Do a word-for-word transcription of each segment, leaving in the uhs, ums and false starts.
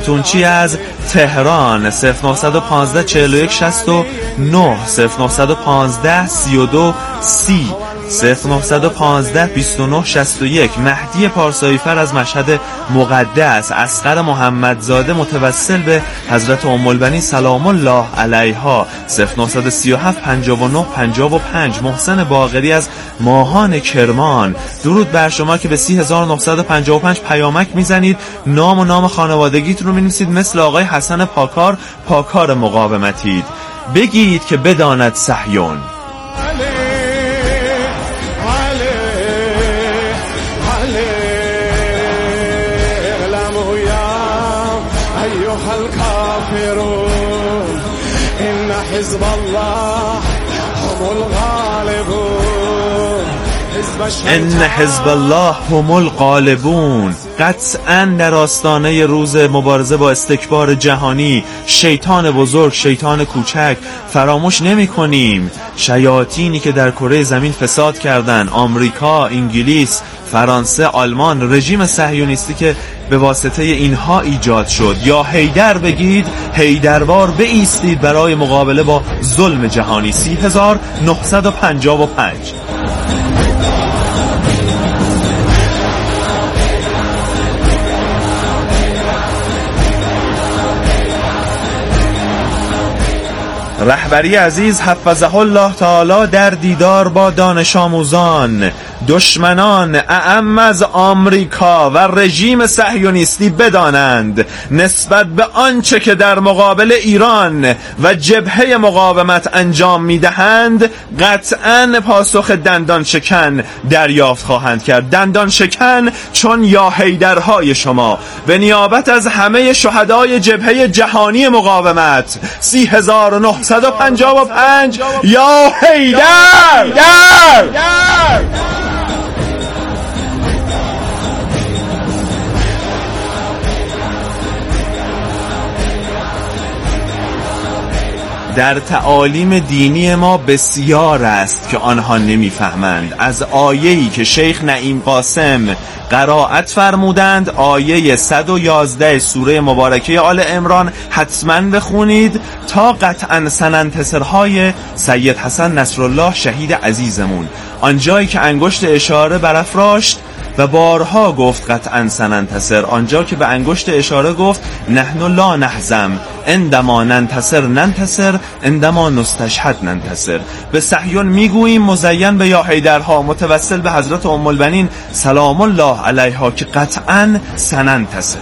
ستونچی از تهران صفر نه یک پنج چهل و یک شصت و نه صفر نه یک پنج سی و دو سی صفر نه یک پنج بیست و نه شصت و یک مهدی پارسایی فر از مشهد مقدس، اصغر محمدزاده متوسل به حضرت ام البنین سلام الله علیها صفر نه سه هفت پنجاه و نه پنجاه و پنج محسن باقری از ماهان کرمان. درود بر شما که به سی هزار و نهصد و پنجاه و پنج پیامک میزنید، نام و نام خانوادگیتون رو مینویسید، مثل آقای حسن پاکار پاکار مقاومتید. بگید که بداند صهیون. إن حزب الله هم الغالبون ان حزب الله هم الغالبون. قطعاً در آستانه روز مبارزه با استکبار جهانی، شیطان بزرگ، شیطان کوچک، فراموش نمی کنیم شیاطینی که در کره زمین فساد کردن، آمریکا، انگلیس، فرانسه، آلمان، رژیم صهیونیستی که به واسطه اینها ایجاد شد. یا حیدر بگید، حیدروار بایستید برای مقابله با ظلم جهانی. سی هزار نهصد و پنجاه و پنج. رهبری عزیز حفظه الله تعالی در دیدار با دانش آموزان، دشمنان اعم از آمریکا و رژیم صهیونیستی بدانند نسبت به آنچه که در مقابل ایران و جبهه مقاومت انجام میدهند قطعاً پاسخ دندان شکن دریافت خواهند کرد. دندان شکن چون یا حیدرهای شما به نیابت از همه شهدای جبهه جهانی مقاومت. سی هزار و نهصد و پنجاه و پنج یا حیدر. در در تعالیم دینی ما بسیار است که آنها نمیفهمند. از آیه‌ای که شیخ نعیم قاسم قرائت فرمودند، آیه صد و یازده سوره مبارکه آل عمران حتما بخونید تا قطعا سننتصرهای سید حسن نصرالله شهید عزیزمون، آنجایی که انگشت اشاره برافراشت و بارها گفت قطعا سننتصر، آنجا که به انگشت اشاره گفت نحن لا نحزم عندما ننتصر ننتصر عندما نستشهد ننتصر. به صهیون میگوییم مزین به یا حیدرها، متوسل به حضرت ام البنین سلام الله علیها که قطعا سننتصر.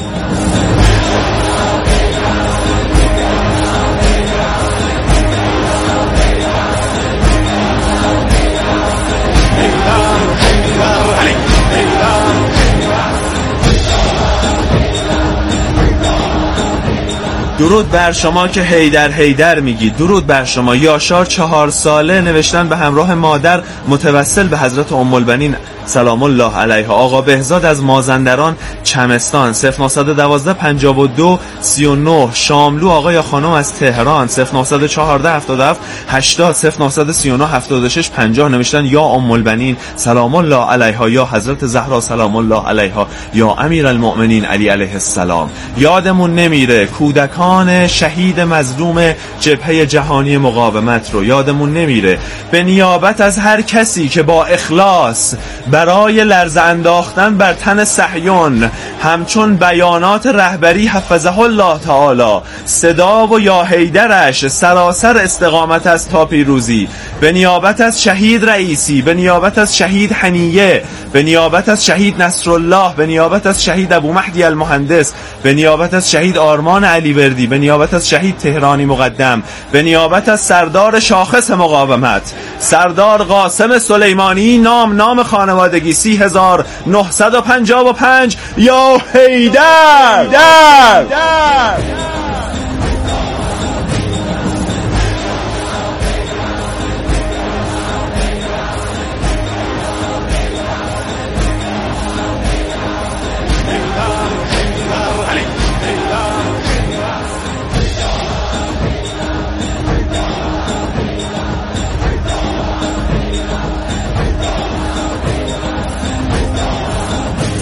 درود بر شما که حیدر حیدر میگی. درود بر شما. یاشار چهار ساله نوشتن به همراه مادر متوسل به حضرت ام البنین سلام الله علیها. آقا بهزاد از مازندران چمستان صفر نه یک دو پنجاه و دو سی و نه. شاملو آقا یا خانم از تهران صفر نه یک چهار هفتاد و هفت هشتاد صفر نه سی و نه هفتاد و شش پنجاه نوشتن یا ام البنین سلام الله علیها، یا حضرت زهرا سلام الله علیها، یا امیرالمؤمنین علی علیه السلام. یادمون نمیره کودکان شهید مظلوم جبهه جهانی مقاومت رو، یادمون نمیره. به نیابت از هر کسی که با اخلاص برای لرزه انداختن بر تن صهیون همچون بیانات رهبری حفظه الله تعالی صدا و یا حیدرش سراسر استقامت است تا پیروزی، به نیابت از شهید رئیسی، به نیابت از شهید حنیه، به نیابت از شهید نصرالله، به نیابت از شهید ابو مهدی المهندس، به نیابت از شهید آرمان علیوردی، به نیابت از شهید تهرانی مقدم، به نیابت از سردار شاخص مقاومت سردار قاسم سلیمانی نام نام خانوادگی. سی هزار نهصد و پنجاه و پنج یا حیدر. در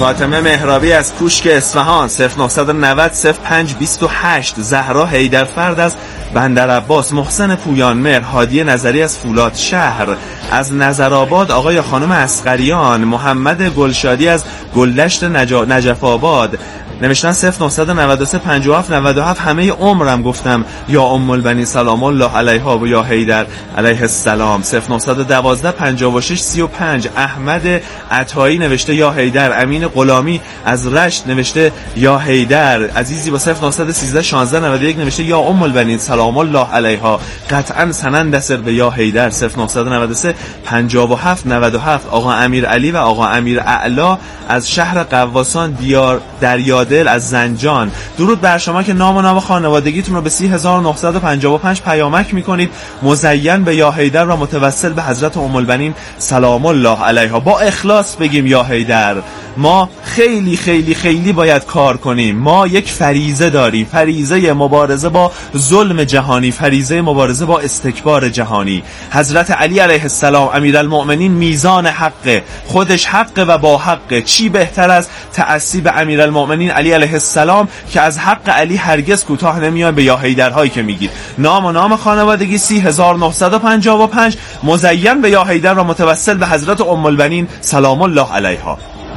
فاطمه مهرابی از کوشک اصفهان صفر نه نه صفر صفر پنج دو هشت، زهرا حیدرفرد از بندرعباس، محسن پویانمهر، هادی نظری از فولاد شهر، از نظرآباد آقای خانم اصغریان، محمد گلشادی از گلدشت نجا... نجف آباد نوشتن صفر نه نه سه پنج هفت نه هفت. همه عمرم گفتم یا ام البنین سلام الله علیها و یا حیدر علیه السلام. صفر نه یک دو پنجاه و شش سی و پنج، احمد عطایی نوشته یا حیدر. امین غلامی از رشت نوشته یا حیدر. عزیزی با صفر نه یک سه شانزده نود و یک نوشته یا ام البنین سلام الله علیها، قطعا سنن دسر به یا حیدر. صفر نه نه سه پنجاه و هفت نود و هفت، آقا امیر علی و آقا امیر اعلا از شهر قواسان دیار دریادل از زنجان. درود بر شما که نام و نام خانوادگیتون رو به سی هزار و نهصد و پنجاه و پنج پیامک میکنید، مزین به یا حیدر و متوسل به حضرت ام البنین سلام الله علیها. با اخلاص بگیم یا حیدر، ما خیلی خیلی خیلی باید کار کنیم. ما یک فریضه داریم، فریضه مبارزه با ظلم جهانی، فریضه مبارزه با استکبار جهانی. حضرت علی علیه السلام امیرالمؤمنین میزان حق، خودش حق و با حق. چی بهتر از تعصی به امیرالمؤمنین علی علیه السلام که از حق علی هرگز کوتاه نمیاد به یا حیدرهایی که میگید. نام و نام خانوادگی سی هزار و نهصد و پنجاه و پنج، مزین به یا حیدر و متوسل به حضرت ام البنین سلام الله علیها.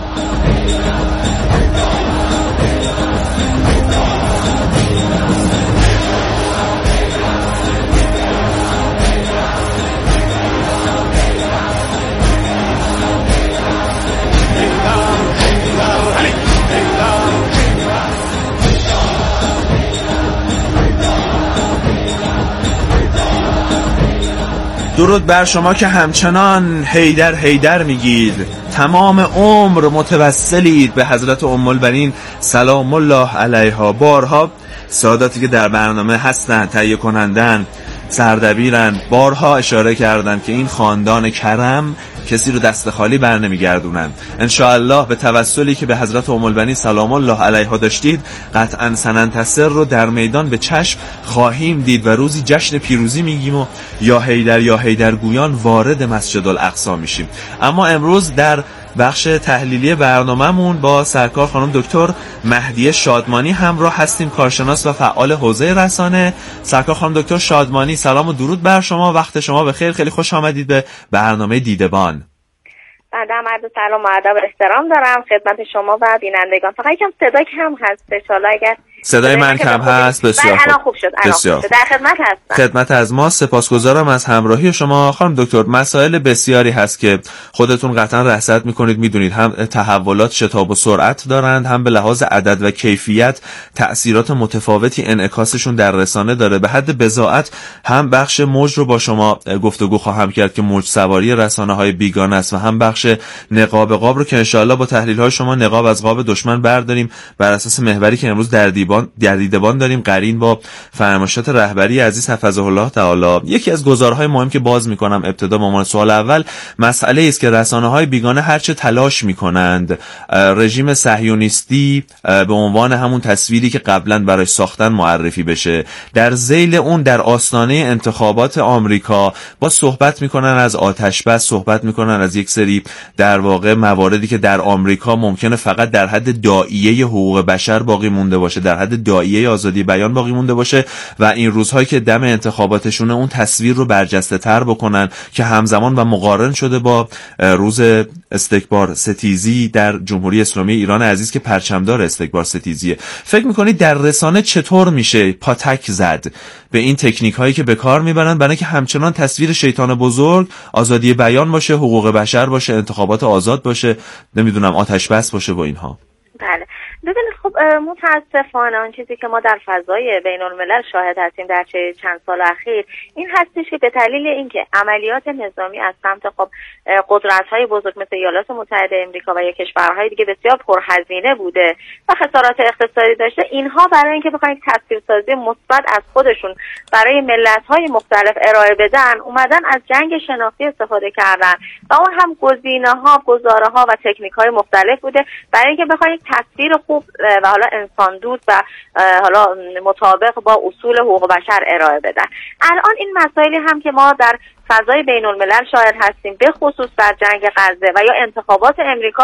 درود بر شما که همچنان حیدر حیدر میگید، تمام عمر متوسلید به حضرت ام البنین سلام الله علیها. بارها ساداتی که در برنامه هستن، تهیه کنندن، سردبیرن، بارها اشاره کردن که این خاندان کرم کسی رو دست خالی بر نمیگردونن. انشاءالله به توسلی که به حضرت ام البنین سلام الله علیها داشتید، قطعا سننتصر رو در میدان به چشم خواهیم دید و روزی جشن پیروزی میگیم و یا حیدر یا حیدر گویان وارد مسجد الاقصی میشیم. اما امروز در بخش تحلیلی برنامه‌مون با سرکار خانم دکتر مهدیه شادمانی همراه هستیم، کارشناس و فعال حوزه رسانه. سرکار خانم دکتر شادمانی سلام و درود بر شما، وقت شما بخیر، خیلی خوش آمدید به برنامه دیدبان. بنده هم عرض سلام و ادب و احترام دارم خدمت شما و بینندگان. فقط یکم صدا کم هست، ان شاءالله اگر صدای من کم هست بسیار خوب. خوب شد. بسیار خوب. در خدمت هستم. خدمت از ما، سپاسگزارم از همراهی شما. خانم دکتر، مسائل بسیاری هست که خودتون قطعا رصد میکنید، میدونید هم تحولات شتاب و سرعت دارند، هم به لحاظ عدد و کیفیت تأثیرات متفاوتی انعکاسشون در رسانه داره. به حد بضاعت هم بخش موج رو با شما گفتگو خواهم کرد که موج سواری رسانه‌های بیگانه است، و هم بخش نقاب قاب رو که انشاءالله با تحلیل‌های شما نقاب از قاب دشمن برداریم بر اساس محوری که امروز در دیبان در دیدبان داریم، قرین با فرمایشات رهبری عزیز حفظه الله تعالی. یکی از گزارهای مهم که باز میکنم ابتدا به عنوان سوال اول، مسئله است که رسانه‌های بیگانه هرچه تلاش میکنند رژیم صهیونیستی به عنوان همون تصویری که قبلا برای ساختن معرفی بشه، در ذیل اون در آستانه انتخابات آمریکا با صحبت میکنن از آتش بس، صحبت میکنن از یک سری در واقع مواردی که در آمریکا ممکنه فقط در حد داعیه حقوق بشر باقی مونده باشه، در حد داعیه آزادی بیان باقی مونده باشه، و این روزهایی که دم انتخاباتشونه اون تصویر رو برجسته تر بکنن که همزمان و مقارن شده با روز استکبار ستیزی در جمهوری اسلامی ایران عزیز که پرچمدار استکبار ستیزیه. فکر میکنید در رسانه چطور میشه پاتک زد به این تکنیک هایی که به کار میبرن برای که همچنان تصویر شیطان بزرگ آزادی بیان باشه، حقوق بشر باشه، انتخابات آزاد باشه، نمیدونم آتش بس باشه با اینها؟ بله ببینید، خب متاسفانه آن چیزی که ما در فضای بین الملل شاهد هستیم در چند سال اخیر این هستش که به دلیل اینکه عملیات نظامی از سمت خب قدرت‌های بزرگ مثل ایالات متحده آمریکا و یا کشورهای دیگه بسیار پرهزینه بوده و خسارات اقتصادی داشته، اینها برای اینکه بخواید یک تاثیرسازی مثبت از خودشون برای ملت‌های مختلف ارائه بدن، اومدن از جنگ شناختی استفاده کردن و اون هم گزینه‌ها، گزاره‌ها و تکنیک‌های مختلف بوده برای اینکه بخواید یک تصویر خوب و حالا انسان دوست و حالا مطابق با اصول حقوق بشر ارائه بدن. الان این مسائلی هم که ما در فضای بین الملل شاهد هستیم، به خصوص در جنگ غزه و یا انتخابات امریکا،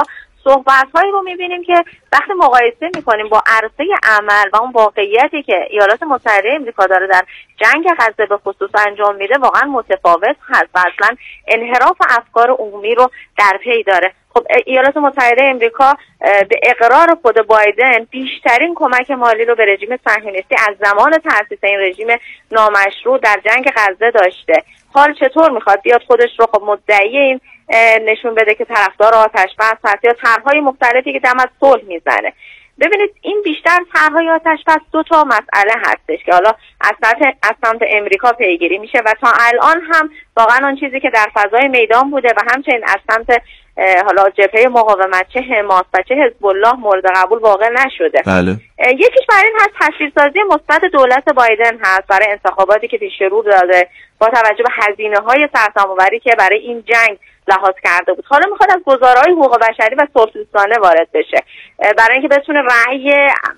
صحبت‌هایی رو می‌بینیم که وقتی مقایسه می‌کنیم با عرصه عمل و اون واقعیتی که ایالات متحده آمریکا داره در جنگ غزه به خصوص انجام میده واقعا متفاوت هست و اصلا انحراف افکار عمومی رو در پی داره. خب ایالات متحده آمریکا به اقرار خود بایدن بیشترین کمک مالی رو به رژیم صهیونیستی از زمان تأسیس این رژیم نامشروع در جنگ غزه داشته. حال چطور میخواد بیاد خودش رو خب مدعی این نشون بده که طرفدار آتش بس هست یا طرح‌های مختلفی که دم از صلح میزنه؟ ببینید این بیشتر طرح‌های آتش بس دو تا مسئله هستش که حالا از سمت از سمت امریکا پیگیری میشه و تا الان هم واقعا اون چیزی که در فضای میدان بوده و همچنین از سمت حالا جبهه مقاومت چه حماس و چه حزب الله مورد قبول واقع نشده. بله. یکیش برای این هست تاثیرسازی مثبت دولت بایدن هست برای انتخاباتی که پیش رو داده با توجه به هزینه‌های سرسام‌آوری که برای این جنگ لحاظ کرده بود. حالا میخواد از گزارهای حقوق بشری و صلح‌دوستانه وارد بشه برای اینکه بتونه رأی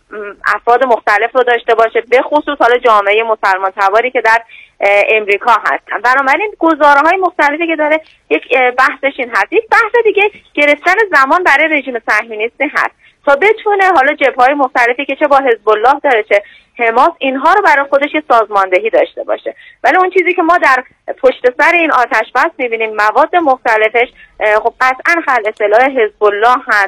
افراد مختلف رو داشته باشه، به خصوص حالا جامعه مسلمان تباری که در امریکا هستن. بنابراین گزارهای مختلفی که داره یک بحثش این هست. یک بحث دیگه گرفتن زمان برای رژیم صهیونیستی هست تا بتونه حالا جبهه‌های مختلفی که چه با حزب الله داره چه حماس اینها رو برای خودش یه سازماندهی داشته باشه. ولی اون چیزی که ما در پشت سر این آتش بس می‌بینیم مواد مختلفش خب قطعاً خلع سلاح حزب الله هست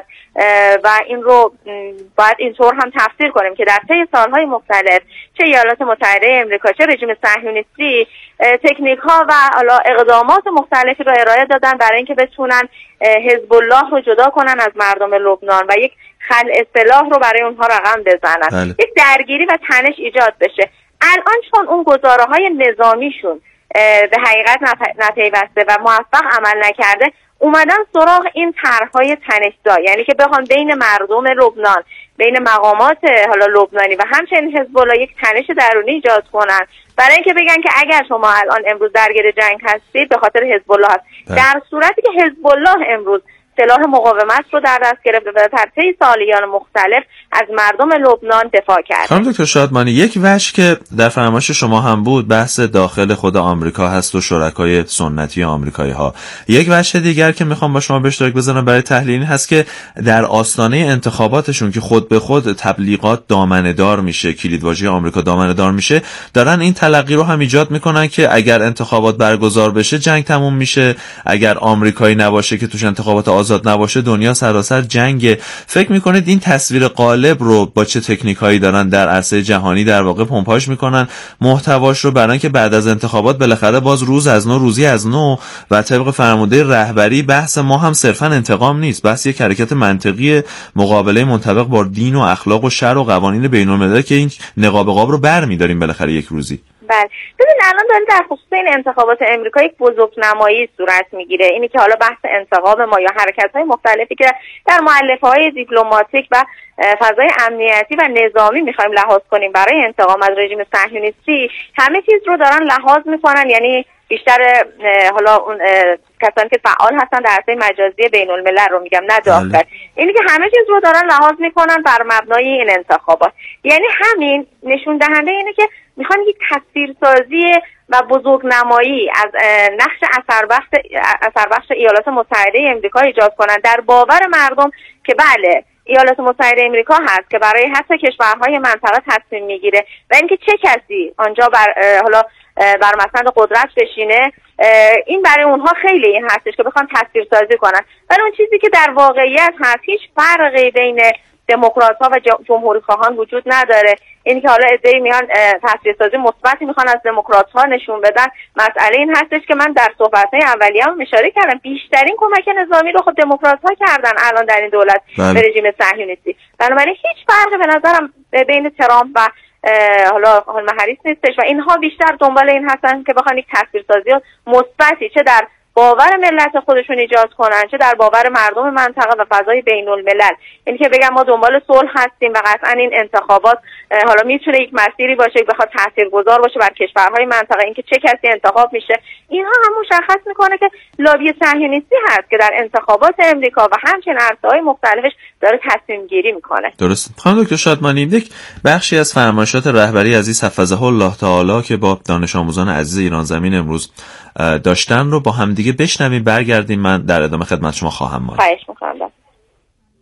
و این رو باید اینطور هم تفسیر کنیم که در طی سالهای مختلف چه ایالات متحده آمریکا چه رژیم صهیونیستی تکنیک‌ها و حالا اقدامات مختلفی رو ارائه دادن برای اینکه بتونن حزب الله رو جدا کنن از مردم لبنان و یک خلع سلاح رو برای اونها رقم بزنن. بله. یک درگیری و تنش ایجاد بشه. الان چون اون گزاره‌های نظامیشون به حقیقت نپیوسته و موفق عمل نکرده اومدن سراغ این طرح‌های تنش‌زا، یعنی که بخوان بین مردم لبنان بین مقامات حالا لبنانی و همچنین حزب الله یک تنش درونی ایجاد کنن برای اینکه بگن که اگر شما الان امروز درگیر جنگ هستید به خاطر حزب الله هست. در صورتی که حزب الله امروز سلاح مقاومت رو در دست گرفته و در طی سالیان مختلف از مردم لبنان دفاع کرد. خانم دکتر شادمانی، یک وجه که در فرمایش شما هم بود بحث داخل خود آمریکا هست و شرکای سنتی آمریکایی ها. یک وجه دیگر که میخوام با شما به اشتراک بذارم برای تحلیل این هست که در آستانه انتخاباتشون که خود به خود تبلیغات دامنه‌دار میشه، کلیدواژه آمریکا دامنه‌دار میشه، دارن این تلقی رو هم ایجاد میکنن که اگر انتخابات برگزار بشه جنگ تموم میشه، اگر آمریکایی نباشه که توش انتخابات آزاد نباشه دنیا سراسر جنگه. فکر میکنید این تصویر قالب رو با چه تکنیکایی دارن در عرصه جهانی در واقع پمپاژ میکنن محتواش رو برای اینکه بعد از انتخابات بالاخره باز روز از نو روزی از نو و طبق فرمانده رهبری بحث ما هم صرفا انتقام نیست، بحث یک حرکت منطقی مقابله منطبق با دین و اخلاق و شرع و قوانین بین‌المللی که این نقاب قاب رو برمی‌داریم بالاخره یک روزی. بله ببین الان داره در خصوص این انتخابات امریکا یک بزرگنمایی صورت میگیره، اینی که حالا بحث انتقام ما یا حرکت‌های مختلفی که در مؤلفه‌های دیپلماتیک و فضای امنیتی و نظامی می‌خوایم لحاظ کنیم برای انتقام از رژیم صهیونیستی همه چیز رو دارن لحاظ می‌کنن، یعنی بیشتر حالا اون کسانی که فعال هستن در عرصه مجازی بین الملل رو میگم نه داخل، اینی که همه چیز رو دارن لحاظ میکنن بر مبنای این انتخابات. یعنی همین نشون دهنده اینه که میخوان یک تصویرسازی و بزرگنمایی از نقش اثربخش اثربخش ایالات متحده آمریکا ایجاد کنن در باور مردم که بله ایالات متحده آمریکا هست که برای حتی کشورهای منطقه تصمیم میگیره و اینکه چه کسی آنجا بر حالا بر مسند قدرت بشینه، این برای اونها خیلی این هستش که بخوان تصویرسازی کنن. ولی اون چیزی که در واقعیت هست هیچ فرقی بین دموکرات‌ها و جمهوری خواهان وجود نداره. اینی که حالا عده‌ای میان تصویرسازی مثبتی میخوان از دموکرات‌ها نشون بدن، مسئله این هستش که من در صحبت‌های اولیه‌ام اشاره کردم بیشترین کمک نظامی رو خب دموکرات‌ها کردن الان در این دولت به رژیم صهیونیستی. بنابراین هیچ فرقی به نظرم بین ترامپ و حالا خانم هریس نیستش و اینها بیشتر دنبال این هستن که بخوان یک تصویرسازی مثبتی چه در باور ملت خودشون ایجاد کنن چه در باور مردم منطقه و فضای بین الملل. یعنی که بگم ما دنبال صلح هستیم و قطعا این انتخابات حالا میتونه یک مسیری باشه که بخواد تاثیرگذار باشه بر کشورهای منطقه، اینکه چه کسی انتخاب میشه اینها هم مشخص میکنه که لابی صهیونیستی هست که در انتخابات امریکا و همچنین عرصه‌های مختلفش داره تصمیم گیری میکنه. درست. خانم دکتر شادمانی، یک بخشی از فرمایشات رهبری عزیز حفظه الله تعالی که با دانش آموزان عزیز ایران زمین امروز داشتن رو با هم دیگه بشنویم، برگردیم من در ادامه خدمت شما خواهم ماند. خواهش میکنم.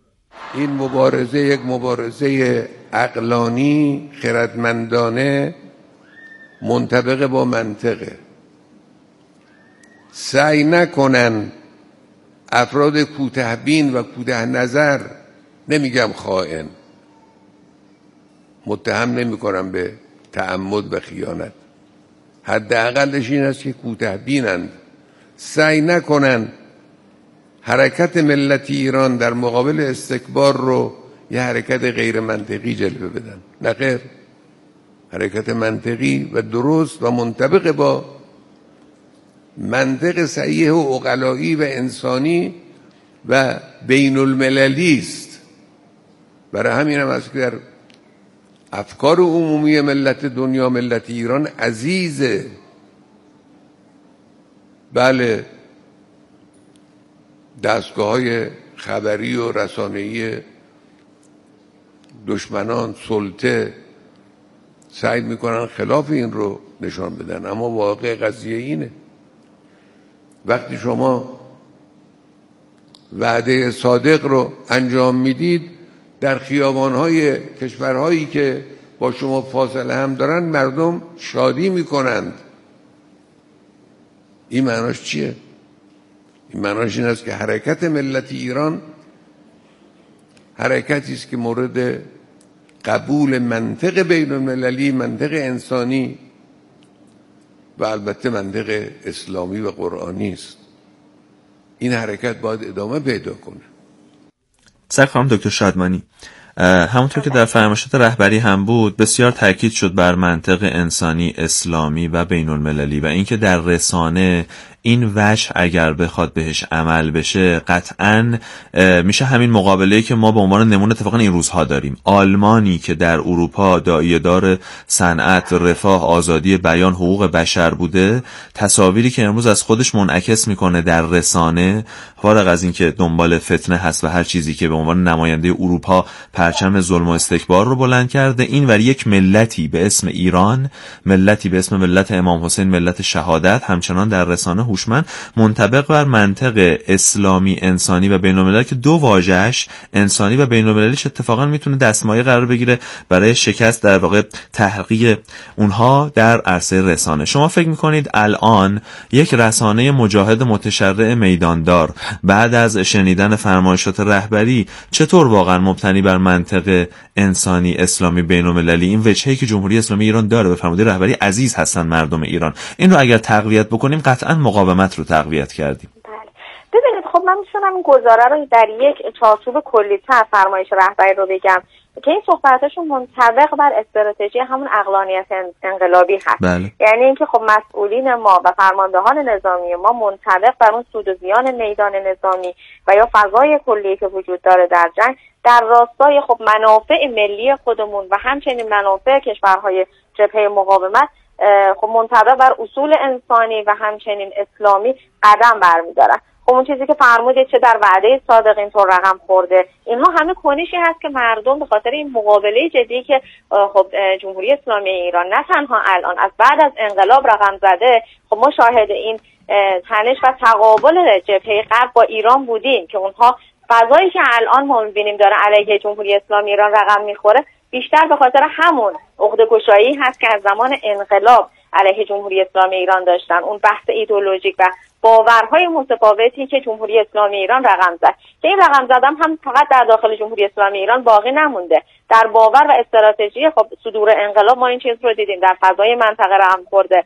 این مبارزه یک مبارزه عقلانی، خردمندانه، منطبق با منطقه. سعی نکنن افراد کوتاه‌بین و کوتاه نظر، نمیگم خائن، متهم نمی کنم به تعمد و خیانت، حداقلش این است که کوتاه‌بینند، سعی نکنن حرکت ملت ایران در مقابل استکبار رو یه حرکت غیر منطقی جلوه بدن. نه خیر، حرکت منطقی و درست و منطبق با منطق صحیح و عقلایی و انسانی و بین المللی است. برای همین هم است که در افکار عمومی ملت دنیا ملت ایران عزیزه. بله، دستگاه‌های خبری و رسانه‌ای دشمنان سلطه سعی میکنن خلاف این رو نشان بدن، اما واقع قضیه اینه. وقتی شما وعده صادق رو انجام میدید در خیابان‌های کشورهایی که با شما فاصله هم دارن، مردم شادی میکنند. این معناش چیه؟ این معناش این است که حرکت ملت ایران حرکتی است که مورد قبول منطق بین المللی، منطق انسانی و البته منطق اسلامی و قرآنی است. این حرکت باید ادامه پیدا کنه. سعی خانم دکتر شادمانی، همونطور که در فرمایشات رهبری هم بود، بسیار تاکید شد بر منطق انسانی، اسلامی و بین المللی و اینکه در رسانه این وجه اگر بخواد بهش عمل بشه قطعاً میشه همین مقابله‌ای که ما به عنوان نمونه اتفاقا این روزها داریم. آلمانی که در اروپا داعیه‌دار صنعت، رفاه، آزادی بیان، حقوق بشر بوده، تصاویری که امروز از خودش منعکس میکنه در رسانه، فارغ از این که دنبال فتنه هست و هر چیزی که به عنوان نماینده اروپا پرچم ظلم و استکبار رو بلند کرده، این ور یک ملتی به اسم ایران، ملتی به اسم ملت امام حسین، ملت شهادت، همچنان در رسانه هوشمند منطبق بر منطق اسلامی، انسانی و بین‌المللی که دو واژه‌اش انسانی و بین‌المللیش اتفاقا میتونه دستمایه قرار بگیره برای شکست در واقع تحقیق اونها در عرصه رسانه. شما فکر میکنید الان یک رسانه مجاهد متشرع میداندار بعد از شنیدن فرمایشات رهبری چطور واقعا مبتنی بر منطق انسانی، اسلامی، بین‌المللی، این وجهی که جمهوری اسلامی ایران داره، به فرموده رهبری عزیز هستن مردم ایران، این رو اگر تقویت بکنیم قطعا مقاومت رو تقویت کردیم؟ بله. ببینید، خب من میتونم این گزاره رو در یک چارچوب کلی‌تر فرمایش رهبری رو بگم که این صحبتاشون منطبق بر استراتژی همون عقلانیت انقلابی هست. بله. یعنی اینکه خب مسئولین ما و فرماندهان نظامی ما منطبق بر اون سود و زیان میدان نظامی و یا فضای کلی که وجود داره در جنگ در راستای خب منافع ملی خودمون و همچنین منافع کشورهای جبهه مقاومت خب منطبق بر اصول انسانی و همچنین اسلامی قدم برمی‌دارن. خب اون چیزی که فرمودید چه در وعده صادق اینطور رقم خورده، اینها همه کنشی هست که مردم به خاطر این مقابله جدی که خب جمهوری اسلامی ایران نه تنها الان از بعد از انقلاب رقم زده، خب ما شاهد این تنش و تقابل جبهه غرب با ایران بودیم که اونها فضایی که الان ما می‌بینیم داره علیه جمهوری اسلامی ایران رقم میخوره بیشتر به خاطر همون عقده‌گشایی هست که از زمان انقلاب علیه جمهوری اسلامی ایران داشتن، اون بحث ایدئولوژیک و باورهای متفاوتی که جمهوری اسلامی ایران رقم زد که این رقم زدن هم فقط در داخل جمهوری اسلامی ایران باقی نمونده، در باور و استراتژی خب صدور انقلاب ما این چیز رو دیدیم، در فضای منطقه رقم خورده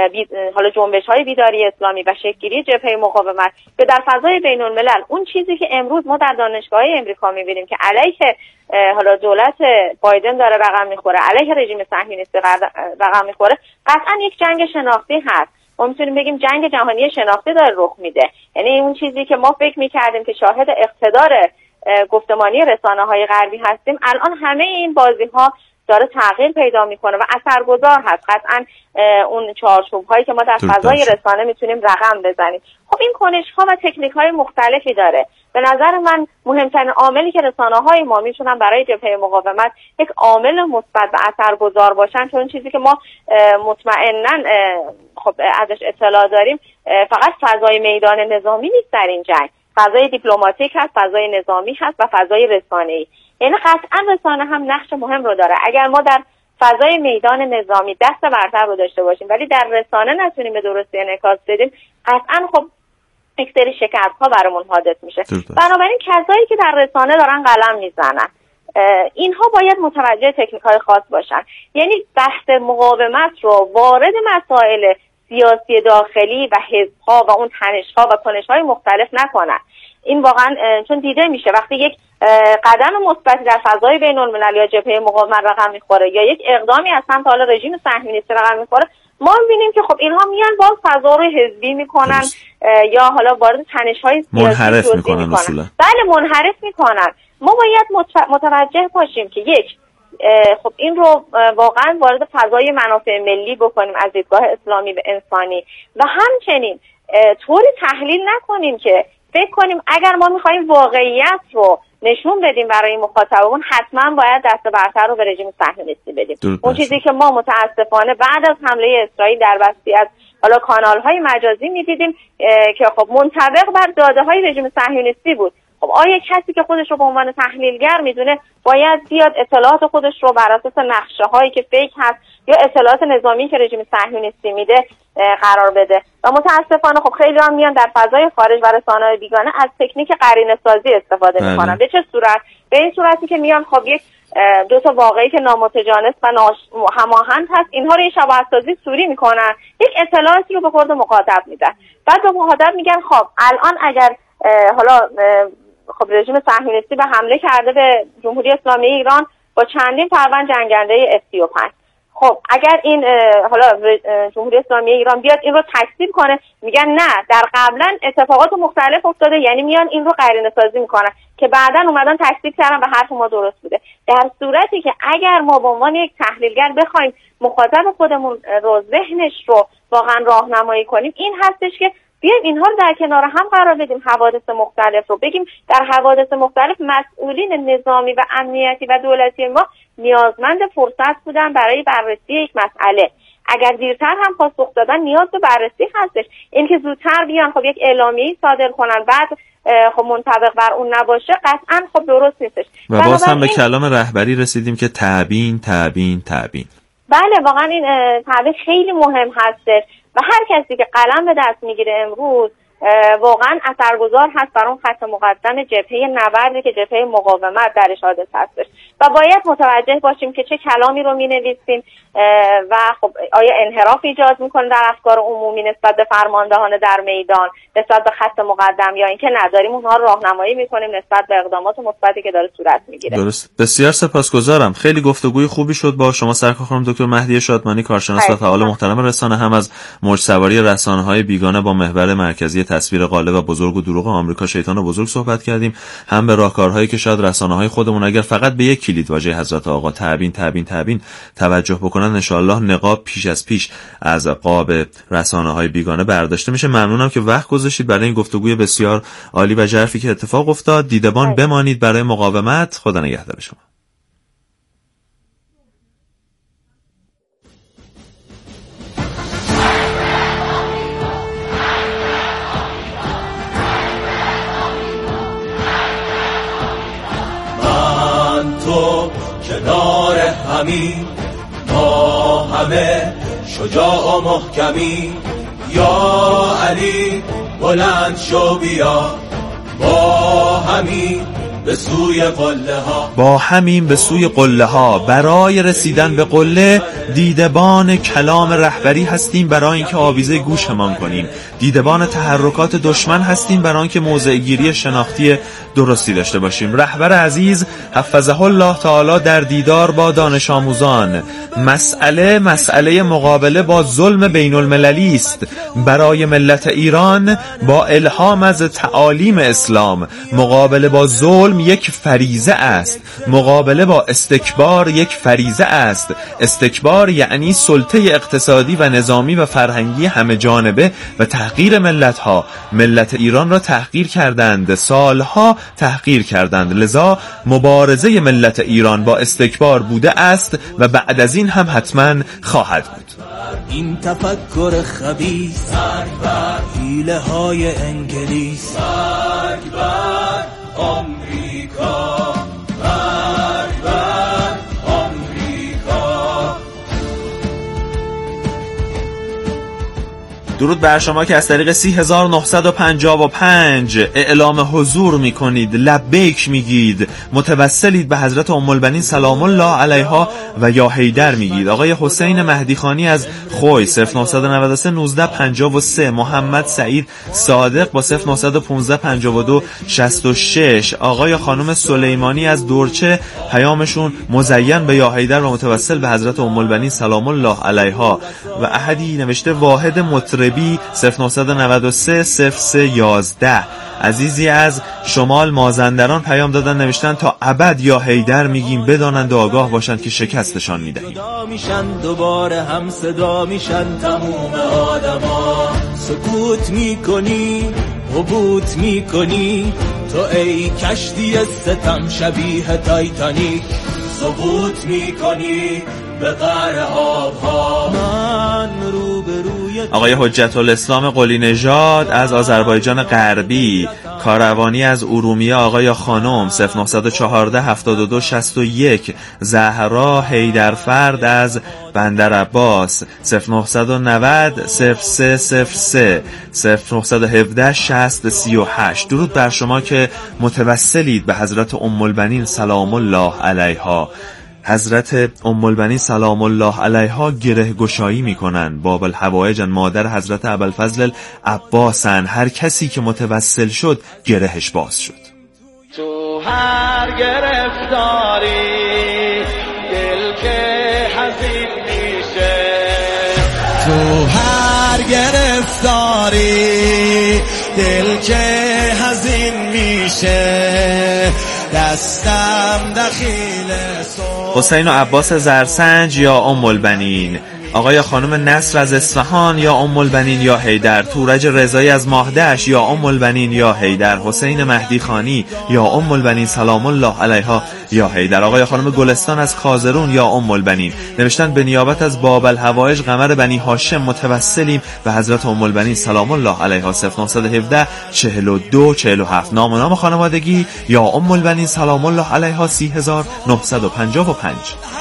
حالا جنبش‌های بیداری اسلامی و شکل‌گیری جبهه مقاومت که در فضای بین‌الملل اون چیزی که امروز ما در دانشگاه‌های امریکا می‌بینیم که علیه حالا دولت بایدن داره رقم می‌خوره، علیه رژیم صهیونیستی رقم می‌خوره، قطعاً یک جنگ شناختی هست. ما میتونیم بگیم جنگ جهانی شناختی داره رخ میده. یعنی اون چیزی که ما فکر می‌کردیم که شاهد اقتدار گفتمانی رسانه‌های غربی هستیم، الان همه این بازی‌ها داره تغییر پیدا میکنه و اثرگذار هست. قطعا اون چارچوب هایی که ما در فضای رسانه میتونیم رقم بزنیم، خب این کنش ها و تکنیک های مختلفی داره. به نظر من مهمترین عاملی که رسانه های ما میتونن برای جبهه مقاومت یک عامل مثبت و اثرگذار باشن، چون چیزی که ما مطمئنا خب ازش اطلاع داریم فقط فضای میدان نظامی نیست در این جنگ، فضای دیپلماتیک هست، فضای نظامی هست و فضای رسانه‌ای. یعنی قطعا رسانه هم نقش مهم رو داره. اگر ما در فضای میدان نظامی دست برتر رو داشته باشیم ولی در رسانه نتونیم به درستی انعکاس بدیم، قطعا خب یک سری شکست‌ها برامون حادث میشه. بنابراین کسایی که در رسانه دارن قلم میزنن، اینها باید متوجه تکنیک‌های خاص باشن. یعنی بحث مقاومت رو وارد مسائل سیاسی داخلی و حزب‌ها و اون تنش‌ها و کنش‌های مختلف نکنن. این واقعا چون دیده میشه وقتی یک قدم مثبتی در فضای بین‌المللی یا جبهه مقاومت رقم میخوره یا یک اقدامی از سمت حالا رژیم صهیونیستی رقم میخوره، ما می‌بینیم که خب اینها میان باز فضا رو حزبی میکنن یا حالا وارد تنش‌های سیاسی منحرف میکنن اصولا. بله منحرف میکنن. ما باید متوجه باشیم که یک خب این رو واقعا وارد فضای منافع ملی بکنیم از دیدگاه اسلامی و انسانی و همچنین طوری تحلیل نکنیم که فکر کنیم اگر ما میخوایم واقعیت رو نشون بدیم برای مخاطبمون حتما باید دست برتر رو به رژیم صهیونیستی بدیم. اون چیزی که ما متاسفانه بعد از حمله اسرائیل در بسته از حالا کانال‌های مجازی می‌دیدیم که خب منطبق بر داده‌های رژیم صهیونیستی بود. خب آیا کسی که خودش رو به عنوان تحلیلگر میدونه باید بیاد اطلاعات خودش رو بر اساس نقشه‌هایی که فیک هست یا اطلاعات نظامی که رژیم صهیونیستی میده قرار بده؟ و متاسفانه خب خیلی هم میان در فضای خارج و رسانه‌های بیگانه از تکنیک قرینه‌سازی استفاده میکنن. به چه صورت؟ به این صورتی که میان خب یک دو تا واقعی که نامتجانس و هماهنگ هست اینها رو یه شباهت‌سازی سوری میکنن، یک اطلاعاتی رو به خورد مخاطب میدن، بعد به مخاطب میگن خب الان اگر حالا خب رژیم صهیونیستی به حمله کرده به جمهوری اسلامی ایران با چندین فروند جنگنده اف سی و پنج، خب اگر این حالا جمهوری اسلامی ایران بیاد این رو تکذیب کنه، میگن نه در قبلا اتفاقات مختلف افتاده، یعنی میان این رو قرینه سازی میکنن که بعداً اومدن تکذیب کردن و حرف ما درست بوده. در صورتی که اگر ما به عنوان یک تحلیلگر بخوایم مخاطب خودمون رو ذهنش رو واقعا راهنمایی کنیم، این هستش که بیایم اینها رو در کنار هم قرار بدیم، حوادث مختلف رو بگیم. در حوادث مختلف مسئولین نظامی و امنیتی و دولتی ما نیازمند فرصت بودن برای بررسی یک مسئله. اگر دیرتر هم پاسخ دادن نیاز به بررسی هستش. این که زودتر بیان خب یک اعلامیه صادر کنن بعد خب منطبق بر اون نباشه قطعا خب درست نیستش. و باز هم به کلام رهبری رسیدیم که تابین تابین تابین. بله واقعا این تعبیر خیلی مهم هستش و هر کسی که قلم به دست میگیره امروز واقعا اثرگذار هست بر اون خط مقدم جبهه نبردی که جبهه مقاومت درش حادث هستش و باید متوجه باشیم که چه کلامی رو مینویسیم و خب آیا انحراف ایجاد میکنه در افکار عمومی نسبت به فرماندهان در میدان، نسبت به خط مقدم، یا اینکه نداریم اونها رو راهنمایی میکنیم نسبت به اقدامات مثبتی که داره صورت میگیره. درست. بسیار سپاسگزارم. خیلی گفتگوی خوبی شد با شما سرکار خانم دکتر مهدیه شادمانی، کارشناس و فعال محترم رسانه، هم از موج سواری رسانه‌های بیگانه با محور مرکزی تصویر غالب و بزرگ و دروغ آمریکا شیطان و بزرگ صحبت کردیم، هم به راهکارهایی که شاید رسانه‌های خودمون اگر فقط به یک کلید واژه حضرت آقا تابین تابین تابین توجه بکنن ان شاءالله نقاب پیش از پیش از قاب رسانه‌های بیگانه برداشته میشه. ممنونم که وقت گذاشتید برای این گفتگوی بسیار عالی و ژرفی که اتفاق افتاد. دیدبان بمانید برای مقاومت. خدا نگهدار شما. تو کنار همین ما همه شجاع و محکمی، یا علی بلند شو بیا با همین به سوی قله ها، با همین به سوی قله ها. برای رسیدن به قله دیدبان کلام رهبری هستیم برای اینکه آویزه گوشمان کنیم، دیدبان تحرکات دشمن هستیم برای اینکه موضع گیری شناختی درستی داشته باشیم. رهبر عزیز حفظه الله تعالی در دیدار با دانش آموزان، مسئله مسئله مقابله با ظلم بین المللی است برای ملت ایران با الهام از تعالیم اسلام. مقابله با ظلم ظلم یک فریضه است، مقابله با استکبار یک فریضه است. استکبار یعنی سلطه اقتصادی و نظامی و فرهنگی همه جانبه و تحقیر ملت‌ها. ملت ایران را تحقیر کردند، سالها تحقیر کردند، لذا مبارزه ملت ایران با استکبار بوده است و بعد از این هم حتما خواهد بود. این تفکر خبیث، مرگ بر حیله های انگلیس، مرگ بر آمریکا، مرگ بر آمریکا. درود بر شما که از طریق سی هزار و نهصد و پنجاه و پنج اعلام حضور میکنید، لبیک میگید، متوسلید به حضرت ام البنین سلام الله علیها و یا حیدر میگید. آقای حسین مهدی خانی از خوی صفر نه نه سه نوزده پنجاه و سه، محمد سعید صادق با صفر نه یک پنج پنجاه و دو شصت و شش، آقای خانم سلیمانی از دورچه پیامشون مزین به یا حیدر و متوسل به حضرت ام البنین سلام الله علیها و احدی نوشته واحد مطربی صفر نه نه سه صفر سه یازده. عزیزی از شمال مازندران پیام دادن، نوشتن تا ابد یا حیدر میگیم، بدانند و آگاه باشند که شکستشان میدهیم. صدا میشن دوباره هم صدا میشن تموم آدما، سکوت میکنی حبوط میکنی تو ای کشتی ستم شبیه تایتانیک، سقوط میکنی به قعر آبها. من روبروی آقای حجت الاسلام قلی نژاد از آذربایجان غربی، کاروانی از ارومیه آقای خانم صفر نه چهار هفتاد و دو شصت و یک، زهرا حیدرفرد از بندر عباس صفر نه نه صفر صفر صفر سه صفر نه یک هفت شصت سی و هشت. درود بر شما که متوسلید به حضرت ام البنین سلام الله علیها. حضرت ام البنین سلام الله علیها گره گشایی میکنن، باب الحوائج، مادر حضرت ابوالفضل عباسن. هر کسی که متوسل شد گرهش باز شد. تو هر گرفتاری دل که حزین میشه، تو هر گرفتاری دل که حزین میشه، دستم دخیل حسین و عباس زرسنج یا ام البنین، آقای خانم نصر از اصفهان یا ام البنین یا حیدر، تورج رضایی از ماهدش یا ام البنین یا حیدر، حسین مهدی خانی یا ام البنین سلام الله علیها یا حیدر، آقای خانم گلستان از کازرون یا ام البنین. نوشتن به نیابت از باب الحوائج قمر بنی هاشم متوسلیم به حضرت ام البنین سلام الله علیها صفر نه یک هفت چهل و دو چهل و هفت. نام و نام خانوادگی یا ام البنین سلام الله علیها سی هزار و نهصد و پنجاه و پنج.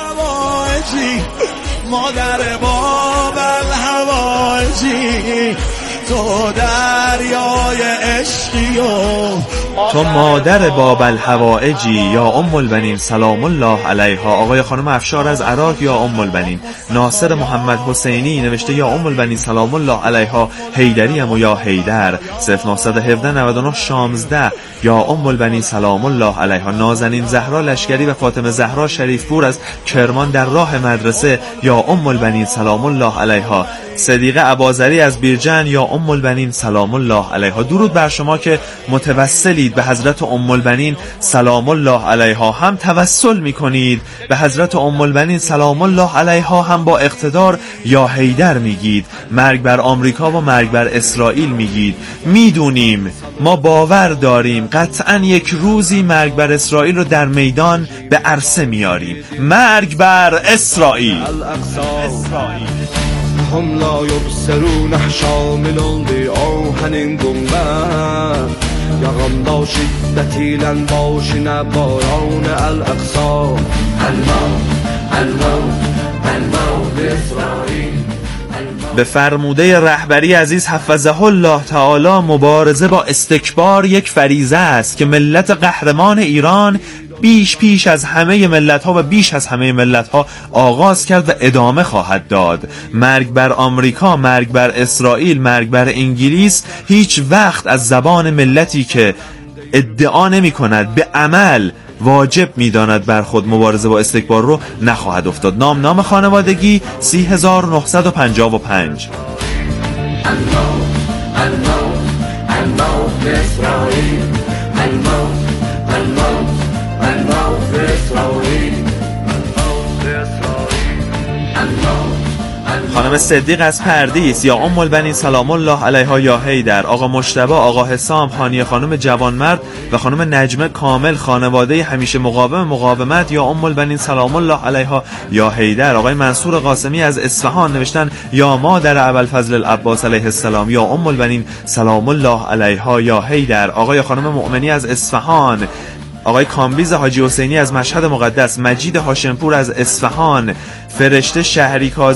مادر باب الحوائجی تو دریای عشقی و تو مادر باب الحوائجی یا ام البنین سلام الله علیها. آقای خانم افشار از عراق یا ام البنین. ناصر محمد حسینی نوشته یا ام البنین سلام الله علیها حیدری ام و یا حیدر صفر نه یک هفت نود و نه شانزده یا ام البنین سلام الله علیها. نازنین زهرا لشکری و فاطمه زهرا شریفپور از کرمان در راه مدرسه یا ام البنین سلام الله علیها. صدیقه اباظری از بیرجن یا ام البنین سلام الله علیها. درود بر شما که متوسلید به حضرت ام البنین سلام الله علیها، هم توسل میکنید به حضرت ام البنین سلام الله علیها، هم با اقتدار یا حیدر میگید. مرگ بر آمریکا و مرگ بر اسرائیل میگید. میدونیم، ما باور داریم قطعا یک روزی مرگ بر اسرائیل رو در میدان به عرصه میاریم. مرگ بر اسرائیل. هم لا یبصرون شامل آهن گنبد یغم با شدتی لن باشن باران الاقصا الموت الموت الموت اسرائیل. به فرموده رهبری عزیز حفظه الله تعالی مبارزه با استکبار یک فریضه است که ملت قهرمان ایران بیش پیش از همه ملت ها و بیش از همه ملت ها آغاز کرد و ادامه خواهد داد. مرگ بر آمریکا، مرگ بر اسرائیل، مرگ بر انگلیس هیچ وقت از زبان ملتی که ادعا نمی کند به عمل واجب می داند بر خود مبارزه با استکبار رو نخواهد افتاد. نام نام خانوادگی سی هزار و نهصد و پنجاه و پنج. الموت الموت اسرائیل الموت الموت خانم صدیق از پردیس یا ام البنین سلام الله علیها یا حیدر، آقا مجتبی، آقا حسام، هانیه خانم جوانمرد و خانم نجمه کامل، خانواده همیشه مقاوم مقاومت یا ام البنین سلام الله علیها یا حیدر. آقای منصور قاسمی از اصفهان نوشتن یا مادر ابوالفضل العباس علیه السلام یا ام البنین سلام الله علیها یا حیدر. آقای خانم مؤمنی از اصفهان، آقای کامبیز حاجی حسینی از مشهد مقدس، مجید هاشمپور از اصفهان، فرشته شهری کاظمی